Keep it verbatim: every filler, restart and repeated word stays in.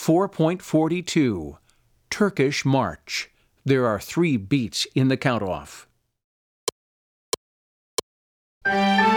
four point four two. Turkish March. There are three beats in the count-off.